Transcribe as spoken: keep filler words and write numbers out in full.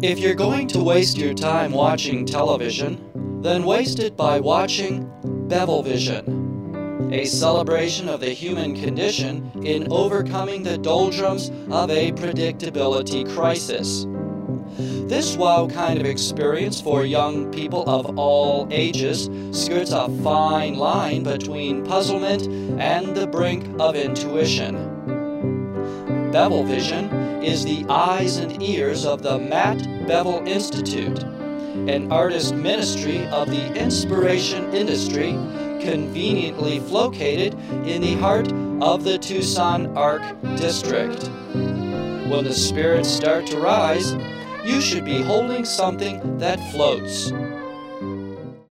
If you're going to waste your time watching television, then waste it by watching Bevel Vision, a celebration of the human condition in overcoming the doldrums of a predictability crisis. This wow kind of experience for young people of all ages skirts a fine line between puzzlement and the brink of intuition. Bevel Vision is the eyes and ears of the Matt Bevel Institute, an artist ministry of the inspiration industry conveniently located in the heart of the Tucson Arc District. When the spirits start to rise, you should be holding something that floats.